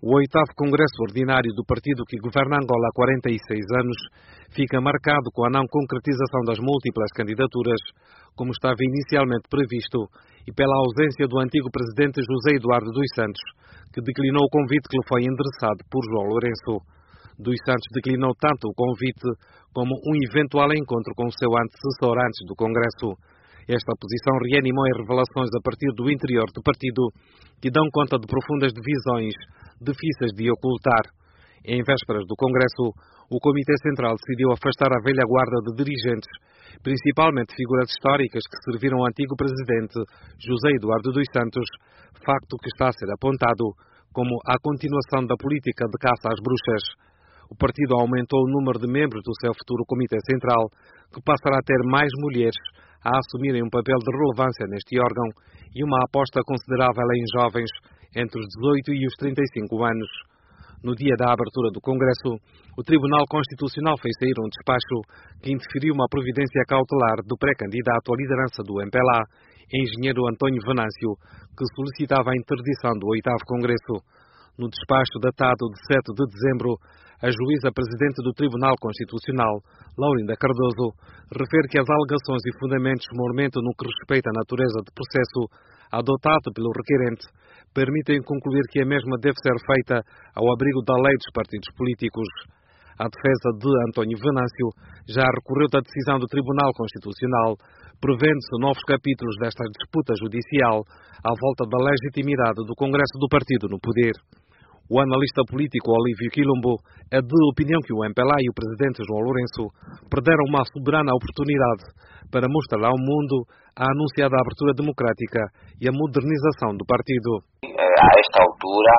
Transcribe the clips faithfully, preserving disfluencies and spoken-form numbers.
O oitavo Congresso Ordinário do partido que governa Angola há quarenta e seis anos fica marcado com a não concretização das múltiplas candidaturas, como estava inicialmente previsto, e pela ausência do antigo presidente José Eduardo dos Santos, que declinou o convite que lhe foi endereçado por João Lourenço. Dos Santos declinou tanto o convite como um eventual encontro com o seu antecessor antes do Congresso. Esta posição reanimou as revelações a partir do interior do partido, que dão conta de profundas divisões difíceis de ocultar. Em vésperas do Congresso, o Comitê Central decidiu afastar a velha guarda de dirigentes, principalmente figuras históricas que serviram ao antigo presidente José Eduardo dos Santos, facto que está a ser apontado como a continuação da política de caça às bruxas. O partido aumentou o número de membros do seu futuro Comitê Central, que passará a ter mais mulheres a assumirem um papel de relevância neste órgão e uma aposta considerável em jovens entre os dezoito e os trinta e cinco anos. No dia da abertura do Congresso, o Tribunal Constitucional fez sair um despacho que interferiu uma providência cautelar do pré-candidato à liderança do M P L A, engenheiro António Venâncio, que solicitava a interdição do oitavo Congresso. No despacho datado de sete de dezembro, a juíza presidente do Tribunal Constitucional, Laurinda Cardoso, refere que as alegações e fundamentos monumentam no que respeita à natureza de processo adotado pelo requerente permitem concluir que a mesma deve ser feita ao abrigo da lei dos partidos políticos. A defesa de António Venâncio já recorreu da decisão do Tribunal Constitucional, prevendo-se novos capítulos desta disputa judicial à volta da legitimidade do Congresso do partido no poder. O analista político Olívio Quilombo é de opinião que o M P L A e o presidente João Lourenço perderam uma soberana oportunidade para mostrar ao mundo a anunciada abertura democrática e a modernização do partido. A esta altura,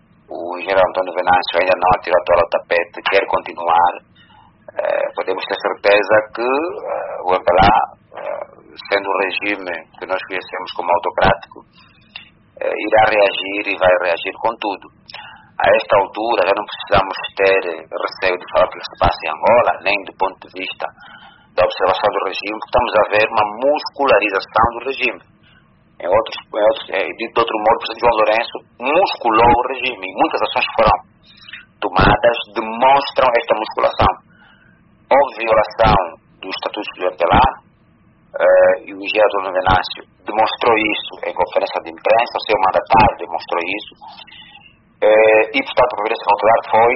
o engenheiro António Venâncio ainda não atirou a toalha ao tapete, quer continuar. Podemos ter certeza que o M P L A, sendo um regime que nós conhecemos como autocrático, irá reagir e vai reagir com tudo. A esta altura já não precisamos ter receio de falar o que se passa em Angola, nem do ponto de vista da observação do regime, porque estamos a ver uma muscularização do regime. Em outros, em outros, de outro modo, o presidente João Lourenço musculou o regime e muitas ações que foram tomadas demonstram esta musculação. Houve violação dos estatutos do M P L A uh, e o engenheiro António Venâncio demonstrou isso em conferência de imprensa, o seu mandatário demonstrou isso. Uh, e, portanto, a providência cautelar foi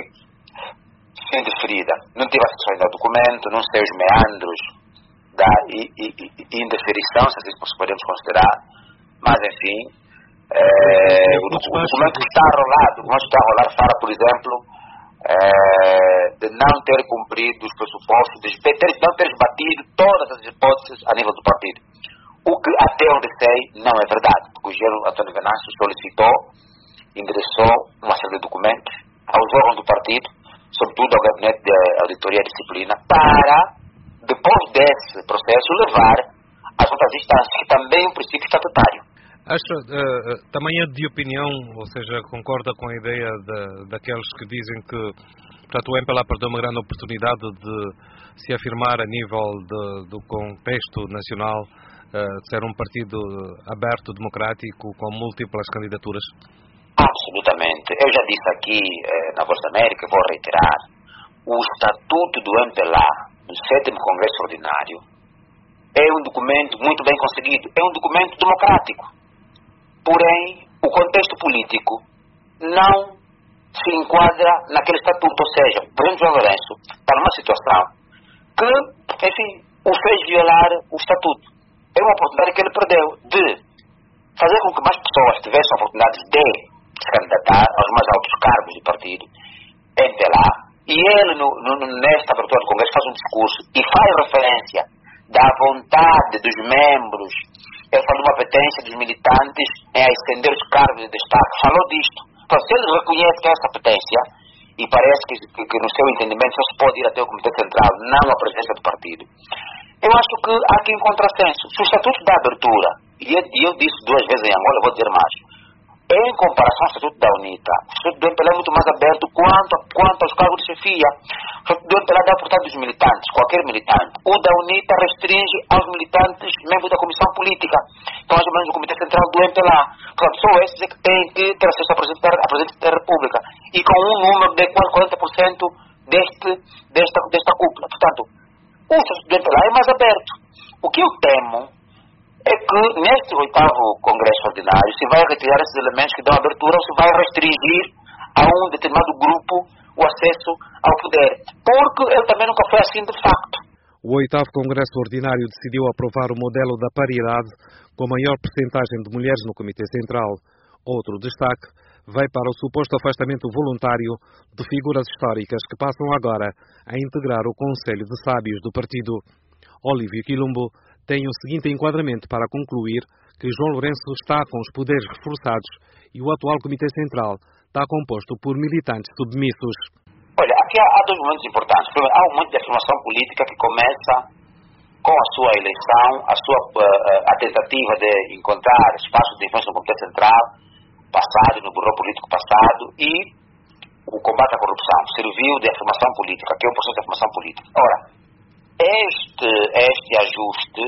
indeferida. Não tive acesso ao documento, não sei os meandros da indeferição, se assim podemos considerar, mas, enfim, uh, o, o documento que está a rolar, o documento que está a rolar fala, por exemplo, uh, de não ter cumprido os pressupostos, de ter, não ter batido todas as hipóteses a nível do partido. O que, até onde sei, não é verdade, porque o engenheiro António Venâncio solicitou, endereçou uma série de documentos aos órgãos do partido, sobretudo ao Gabinete de Auditoria e Disciplina, para, depois desse processo, levar às outras instâncias, que também é um princípio estatutário. Acha, uh, também é de opinião, ou seja, concorda com a ideia de, daqueles que dizem que, portanto, o M P L A perdeu uma grande oportunidade de se afirmar a nível de, do contexto nacional, uh, de ser um partido aberto, democrático, com múltiplas candidaturas? Absolutamente. Eu já disse aqui eh, na Voz da América, vou reiterar, o Estatuto do M P L A, do sétimo Congresso Ordinário, é um documento muito bem conseguido, é um documento democrático. Porém, o contexto político não se enquadra naquele estatuto, ou seja, o presidente João Lourenço está numa situação que, enfim, o fez violar o estatuto. É uma oportunidade que ele perdeu de fazer com que mais pessoas tivessem a oportunidade de se candidatar aos mais altos cargos do partido, M P L A, e ele, no, no, nesta abertura do Congresso, faz um discurso e faz referência da vontade dos membros, ele falou de uma apetência dos militantes em ascender os cargos de destaque, falou disto. Então, se ele reconhece que é essa apetência, e parece que, que, que no seu entendimento só se pode ir até o Comitê Central, não à presidência do partido, eu acho que há aqui um contrassenso. Se o Estatuto da Abertura, e eu, eu disse duas vezes em Angola, vou dizer mais, em comparação ao Estatuto da UNITA, o Estatuto do M P L A é muito mais aberto quanto, quanto aos cargos de chefia. Do M P L A dá portanto dos militantes, qualquer militante. O da UNITA restringe aos militantes membros da Comissão Política, então mais ou menos o Comitê Central do M P L A. Portanto, só esses é que têm que ter acesso a Presidente da, a Presidente da República. E com um número de quase quarenta por cento deste, desta, desta cúpula. Portanto, o acesso do M P L A é mais aberto. O que eu temo é que neste oitavo Congresso Ordinário se vai retirar esses elementos que dão abertura ou se vai restringir a um determinado grupo o acesso ao poder, porque ele também nunca foi assim de facto. O oitavo Congresso Ordinário decidiu aprovar o modelo da paridade com maior percentagem de mulheres no Comitê Central. Outro destaque vai para o suposto afastamento voluntário de figuras históricas que passam agora a integrar o Conselho de Sábios do partido. Olívio Quilombo tem o seguinte enquadramento para concluir que João Lourenço está com os poderes reforçados e o atual Comitê Central está composto por militantes submissos. Olha, aqui há, há dois momentos importantes. Primeiro, há um momento de afirmação política que começa com a sua eleição, a sua uh, a tentativa de encontrar espaço de influência no Comitê Central passado, no Buró Político passado, e o combate à corrupção. Serviu de afirmação política, que é um processo de afirmação política. Ora, este, este ajuste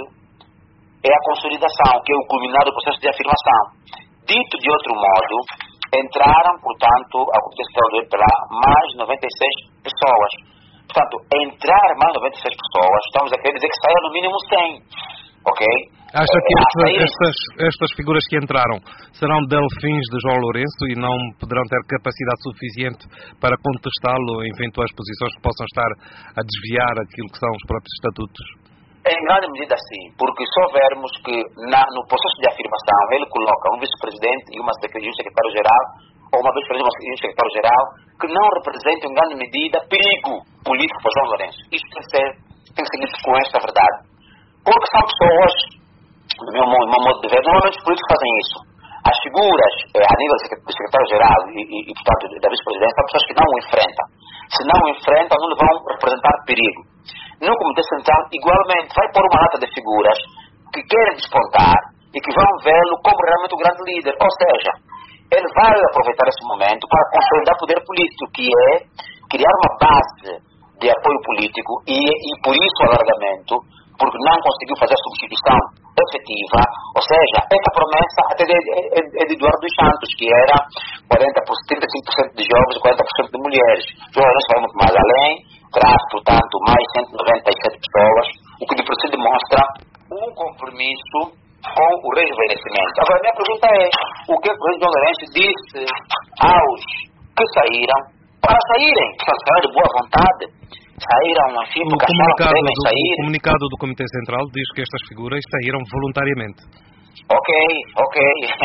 é a consolidação, que é o culminar do processo de afirmação. Dito de outro modo, entraram, portanto, ao Comitê Central do M P L A mais noventa e seis pessoas. Portanto, entrar mais noventa e seis pessoas, estamos a querer dizer que saia no mínimo cem. Ok? Acha que esta, estas, estas figuras que entraram serão delfins de João Lourenço e não poderão ter capacidade suficiente para contestá-lo em eventuais posições que possam estar a desviar aquilo que são os próprios estatutos? Em grande medida sim, porque se houvermos que na, no processo de afirmação ele coloca um vice-presidente e uma secretária, um secretário-geral, ou uma vice-presidente e um secretário-geral, que não representam em grande medida perigo político para João Lourenço. Isto tem que ser, tem que ser dito com esta verdade. Porque são pessoas, no meu, no meu modo de ver, normalmente os políticos fazem isso. As figuras, eh, a nível do secretário-geral e, e, e, portanto, da vice-presidência, são pessoas que não o enfrentam. Se não o enfrentam, não lhe vão representar perigo. No Comitê Central, igualmente, vai pôr uma lata de figuras que querem despontar e que vão vê-lo como realmente o grande líder. Ou seja, ele vai aproveitar esse momento para consolidar poder político, que é criar uma base de apoio político e, e por isso o alargamento, porque não conseguiu fazer a substituição efetiva, ou seja, essa promessa até de, é, é de Eduardo dos Santos, que era quarenta por cento, trinta e cinco por cento de jovens e quarenta por cento de mulheres. João Lourenço vai muito mais além, traz, portanto, mais cento e noventa e sete pessoas, o que de por si demonstra um compromisso com o rejuvenescimento. Agora, a minha pergunta é, o que o presidente João Lourenço disse aos que saíram, para saírem, que saíram de boa vontade, saíram, enfim, porque acharam que devem sair. O comunicado do Comitê Central diz que estas figuras saíram voluntariamente. Ok, ok.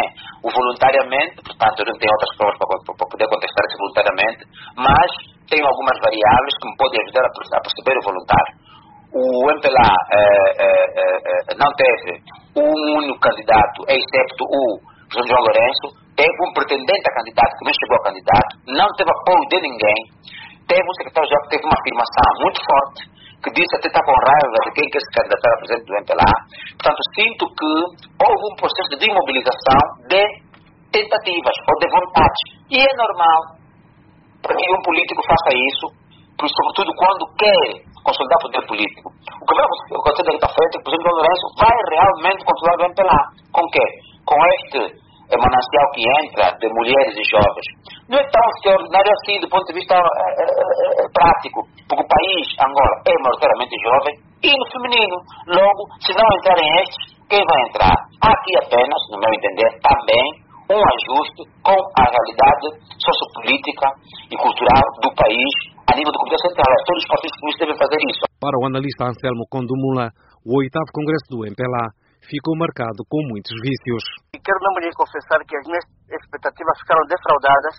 O voluntariamente, portanto, eu não tenho outras provas para, para poder contestar isso voluntariamente, mas tenho algumas variáveis que me podem ajudar a, a perceber o voluntário. O M P L A eh, eh, eh, não teve um único candidato, excepto o João Lourenço, teve um pretendente a candidato que não chegou a candidato, não teve apoio de ninguém. Teve um secretário-geral que teve uma afirmação muito forte, que disse até está com raiva de quem quer se candidatar a presidente do M P L A. Portanto, sinto que houve um processo de imobilização de tentativas ou de vontades. E é normal para que um político faça isso, sobretudo quando quer consolidar o poder político. O que vai acontecer daqui para frente é que o presidente João Lourenço vai realmente controlar o M P L A. Com o quê? Com este manancial que entra de mulheres e jovens. Não é tão extraordinário assim do ponto de vista é, é, é, prático, porque o país, Angola, é majoritariamente jovem e no feminino. Logo, se não entrarem estes, quem vai entrar? Há aqui apenas, no meu entender, também um ajuste com a realidade sociopolítica e cultural do país a nível do Comitê Central. Todos os partidos políticos devem fazer isso. Para o analista Anselmo Condumula, o oitavo Congresso do M P L A ficou marcado com muitos vícios. E quero mesmo lhe confessar que as minhas expectativas ficaram defraudadas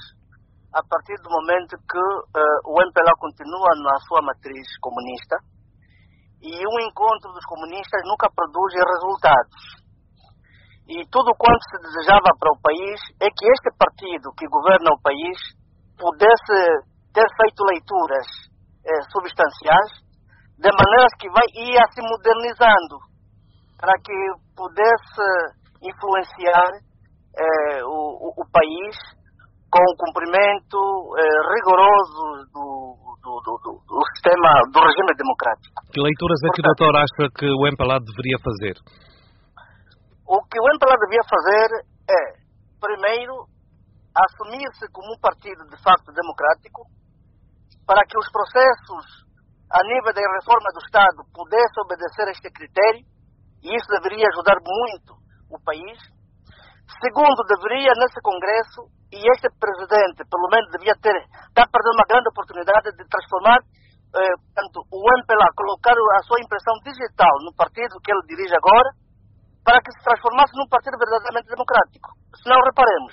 a partir do momento que uh, o M P L A continua na sua matriz comunista e um encontro dos comunistas nunca produz resultados. E tudo quanto se desejava para o país é que este partido que governa o país pudesse ter feito leituras eh, substanciais de maneiras que vai ia se modernizando para que pudesse influenciar eh, o, o, o país com o cumprimento eh, rigoroso do, do do, do, do, do sistema, do regime democrático. Que leituras é que o doutor acha que o M P L A deveria fazer? O que o M P L A devia fazer é, primeiro, assumir-se como um partido de facto democrático, para que os processos a nível da reforma do Estado pudessem obedecer a este critério, e isso deveria ajudar muito o país. Segundo, deveria, nesse Congresso, e este presidente, pelo menos, devia ter, está perdendo uma grande oportunidade de transformar eh, tanto o M P L A, colocar a sua impressão digital no partido que ele dirige agora, para que se transformasse num partido verdadeiramente democrático. Se não, reparemos,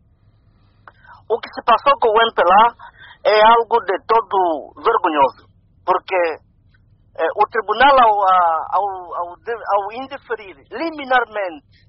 o que se passou com o M P L A é algo de todo vergonhoso, porque eh, o tribunal, ao, ao, ao, ao indeferir liminarmente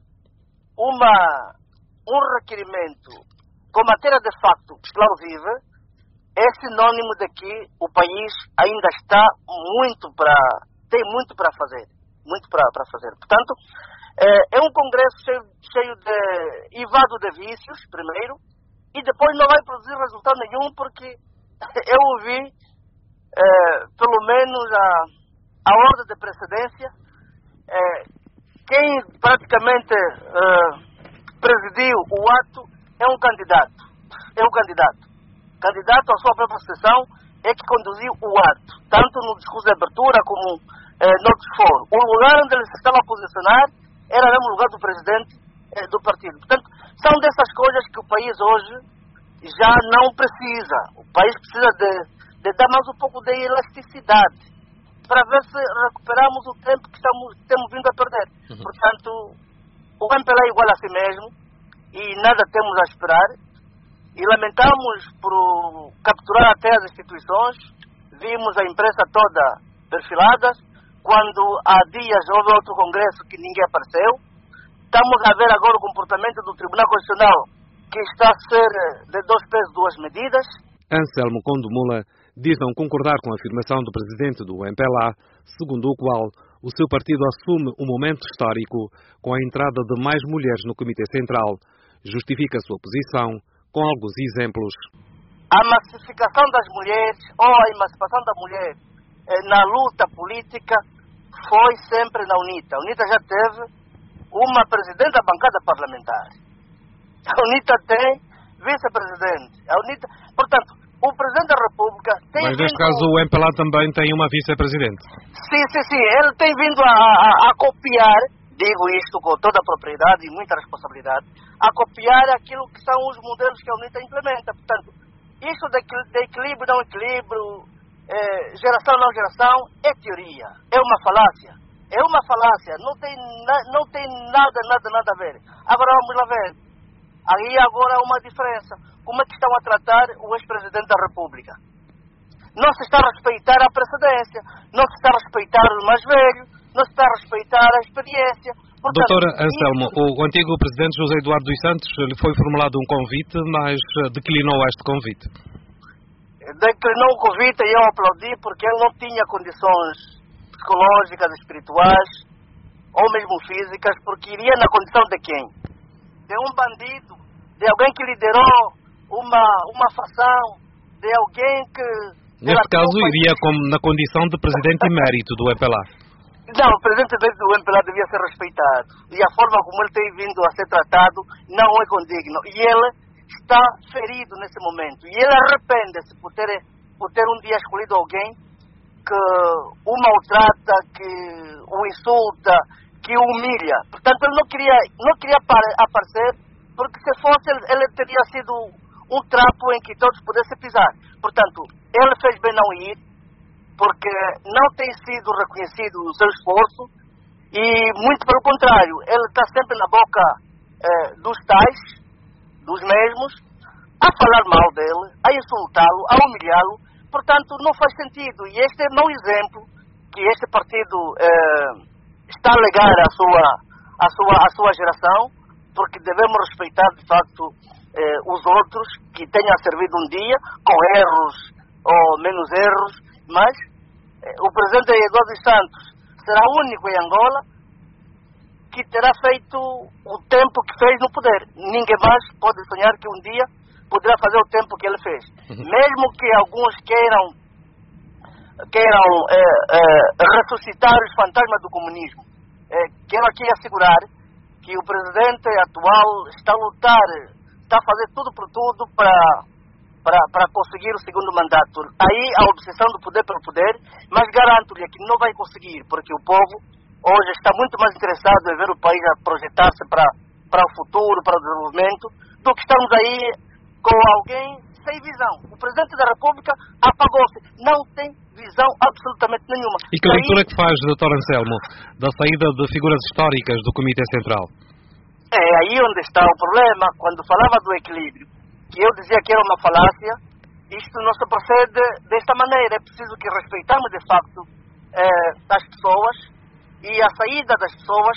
uma, um requerimento com matéria de facto plausível, é sinônimo de que o país ainda está muito para, tem muito para fazer, muito para fazer. Portanto, é, é um congresso cheio, cheio de ivado de vícios, primeiro, e depois não vai produzir resultado nenhum, porque eu ouvi, é, pelo menos a, a ordem de precedência, é, quem praticamente é, presidiu o ato é um candidato, é um candidato. Candidato à sua própria sessão é que conduziu o ato, tanto no discurso de abertura como é, no outros foros. O lugar onde ele se estava a posicionar era mesmo o lugar do presidente é, do partido. Portanto, são dessas coisas que o país hoje já não precisa. O país precisa de, de dar mais um pouco de elasticidade para ver se recuperamos o tempo que estamos, temos vindo a perder. Uhum. Portanto, o M P L A é igual a si mesmo e nada temos a esperar. E lamentamos por capturar até as instituições. Vimos a imprensa toda perfilada. Quando há dias houve outro congresso que ninguém apareceu. Estamos a ver agora o comportamento do Tribunal Constitucional, que está a ser de dois pesos, duas medidas. Anselmo Condomula diz não concordar com a afirmação do presidente do M P L A, segundo o qual o seu partido assume um momento histórico com a entrada de mais mulheres no Comitê Central. Justifica a sua posição com alguns exemplos. A massificação das mulheres ou a emancipação da mulher eh, na luta política foi sempre na UNITA. A UNITA já teve uma presidente da bancada parlamentar. A UNITA tem vice-presidente. A UNITA, portanto, o presidente da República tem Mas vindo... neste caso o M P L A também tem uma vice-presidente. Sim, sim, sim. Ele tem vindo a, a, a copiar, digo isto com toda a propriedade e muita responsabilidade, a copiar aquilo que são os modelos que a UNITA implementa. Portanto, isso de, de equilíbrio, não equilíbrio, eh, geração, não geração, é teoria. É uma falácia. É uma falácia. Não tem, na, não tem nada, nada, nada a ver. Agora vamos lá ver. Aí agora há uma diferença. Como é que estão a tratar o ex-presidente da República? Não se está a respeitar a precedência, não se está a respeitar o mais velho, não se está a respeitar a experiência. Portanto, doutor Anselmo, isso... o antigo presidente José Eduardo dos Santos lhe foi formulado um convite, mas declinou este convite. Declinou o convite e eu aplaudi porque ele não tinha condições psicológicas, espirituais ou mesmo físicas, porque iria na condição de quem? De um bandido, de alguém que liderou uma, uma facção, de alguém que... Neste caso, iria como na condição de presidente emérito do M P L A. Não, o presidente do M P L A devia ser respeitado. E a forma como ele tem vindo a ser tratado não é condigno. E ele está ferido nesse momento. E ele arrepende-se por ter, por ter um dia escolhido alguém que o maltrata, que o insulta, que o humilha. Portanto, ele não queria, não queria aparecer, porque se fosse, ele, ele teria sido um trapo em que todos pudessem pisar. Portanto, ele fez bem não ir, porque não tem sido reconhecido o seu esforço, e muito pelo contrário, ele está sempre na boca eh, dos tais, dos mesmos, a falar mal dele, a insultá-lo, a humilhá-lo. Portanto, não faz sentido. E este é o mau exemplo que este partido eh, está a legar à sua, à, sua, à sua geração, porque devemos respeitar, de facto, eh, os outros que tenham servido um dia, com erros ou menos erros, mas eh, o presidente Eduardo dos Santos será o único em Angola que terá feito o tempo que fez no poder. Ninguém mais pode sonhar que um dia poderá fazer o tempo que ele fez. Uhum. Mesmo que alguns queiram queiram é, é, ressuscitar os fantasmas do comunismo. É, quero aqui assegurar que o presidente atual está a lutar, está a fazer tudo por tudo para, para, para conseguir o segundo mandato. Aí a obsessão do poder pelo poder, mas garanto-lhe que não vai conseguir, porque o povo hoje está muito mais interessado em ver o país a projetar-se para, para o futuro, para o desenvolvimento, do que estamos aí com alguém sem visão. O presidente da República apagou-se, não tem visão absolutamente nenhuma. E que leitura que faz, doutor Anselmo, da saída de figuras históricas do Comitê Central? É aí onde está o problema. Quando falava do equilíbrio, que eu dizia que era uma falácia, isto não se procede desta maneira. É preciso que respeitamos, de facto, eh, as pessoas e a saída das pessoas,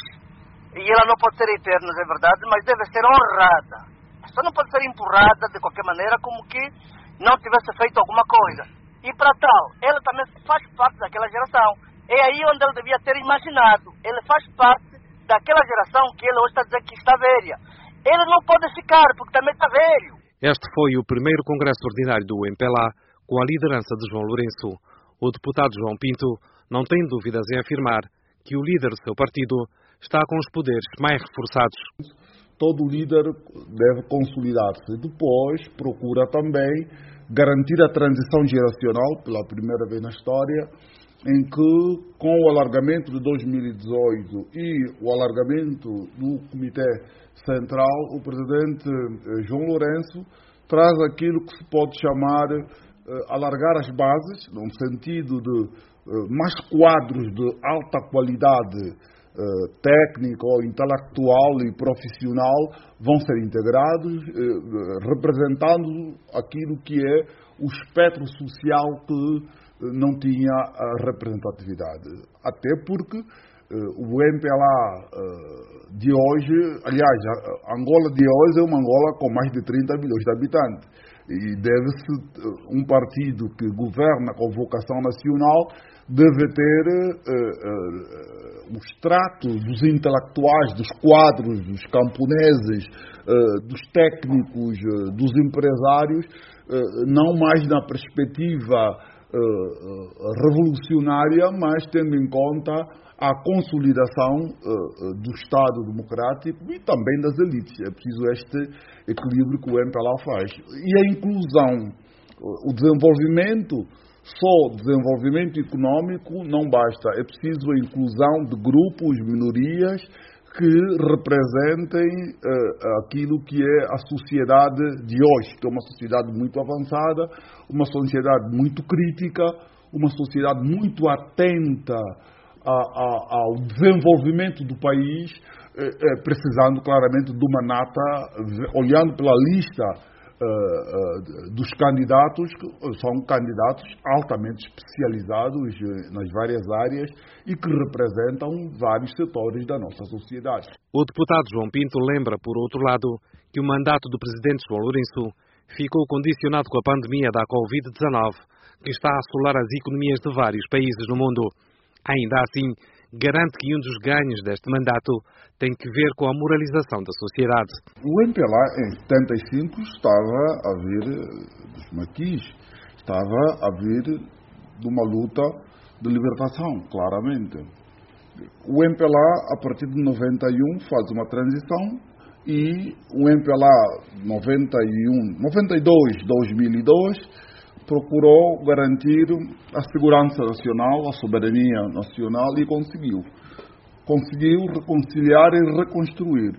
e ela não pode ser eterna, é verdade, mas deve ser honrada. Só não pode ser empurrada de qualquer maneira, como que não tivesse feito alguma coisa. E para tal, ela também faz parte daquela geração. É aí onde ele devia ter imaginado. Ele faz parte daquela geração que ele hoje está dizendo que está velha. Ele não pode ficar, porque também está velho. Este foi o primeiro congresso ordinário do M P L A, com a liderança de João Lourenço. O deputado João Pinto não tem dúvidas em afirmar que o líder do seu partido está com os poderes mais reforçados. Todo líder deve consolidar-se. Depois, procura também garantir a transição geracional, pela primeira vez na história, em que, com o alargamento de dois mil e dezoito e o alargamento do Comitê Central, o presidente João Lourenço traz aquilo que se pode chamar eh, alargar as bases, no sentido de eh, mais quadros de alta qualidade Uh, técnico, intelectual e profissional vão ser integrados, uh, representando aquilo que é o espectro social que uh, não tinha a representatividade. Até porque uh, o M P L A uh, de hoje, aliás, a Angola de hoje é uma Angola com mais de trinta milhões de habitantes. E deve-se, uh, um partido que governa com vocação nacional deve ter uh, uh, os tratos dos intelectuais, dos quadros, dos camponeses, uh, dos técnicos, uh, dos empresários, uh, não mais na perspectiva uh, uh, revolucionária, mas tendo em conta a consolidação uh, do Estado democrático e também das elites. É preciso este equilíbrio que o M P L A faz. E a inclusão, uh, o desenvolvimento. Só desenvolvimento econômico não basta, é preciso a inclusão de grupos, minorias, que representem uh, aquilo que é a sociedade de hoje, que é uma sociedade muito avançada, uma sociedade muito crítica, uma sociedade muito atenta a, a, ao desenvolvimento do país, eh, eh, precisando claramente de uma nata, olhando pela lista Uh, uh, dos candidatos, que são candidatos altamente especializados uh, nas várias áreas e que representam vários setores da nossa sociedade. O deputado João Pinto lembra, por outro lado, que o mandato do presidente João Lourenço ficou condicionado com a pandemia da covid dezenove, que está a assolar as economias de vários países no mundo. Ainda assim, garante que um dos ganhos deste mandato tem que ver com a moralização da sociedade. O M P L A, em setenta e cinco, estava a vir dos maquis, estava a vir de uma luta de libertação, claramente. O M P L A, a partir de noventa e um, faz uma transição e o M P L A noventa e um, noventa e dois, dois mil e dois, procurou garantir a segurança nacional, a soberania nacional e conseguiu. Conseguiu reconciliar e reconstruir.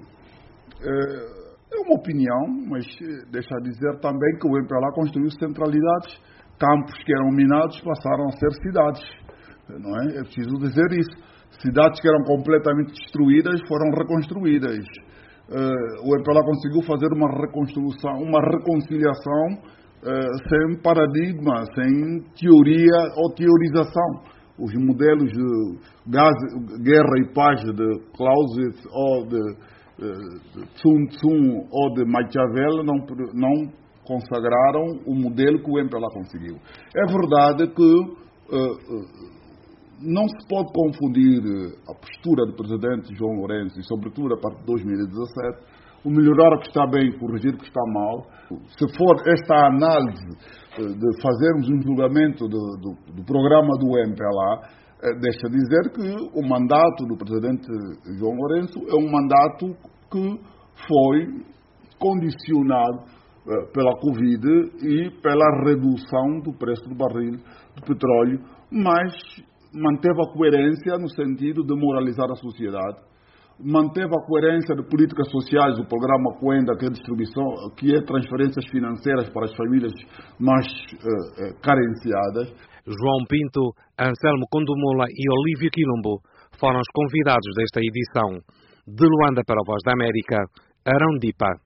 É uma opinião, mas deixa dizer também que o M P L A construiu centralidades, campos que eram minados passaram a ser cidades. Não é? É preciso dizer isso. Cidades que eram completamente destruídas foram reconstruídas. O M P L A conseguiu fazer uma reconstrução, uma reconciliação Uh, sem paradigma, sem teoria ou teorização. Os modelos de gás, guerra e paz de Clausewitz ou de, uh, de Sun Tzu ou de Maquiavel não, não consagraram o modelo que o M P L A conseguiu. É verdade que uh, uh, não se pode confundir a postura do presidente João Lourenço e, sobretudo, a partir de dois mil e dezassete, o melhorar o que está bem, corrigir o que está mal. Se for esta análise de fazermos um julgamento do, do, do programa do M P L A, deixa dizer que o mandato do presidente João Lourenço é um mandato que foi condicionado pela Covid e pela redução do preço do barril de petróleo, mas manteve a coerência no sentido de moralizar a sociedade, manteve a coerência de políticas sociais, o programa Coenda, que é distribuição, que é transferências financeiras para as famílias mais eh, carenciadas. João Pinto, Anselmo Condomola e Olívio Quilombo foram os convidados desta edição. De Luanda para a Voz da América, Arão Dipa.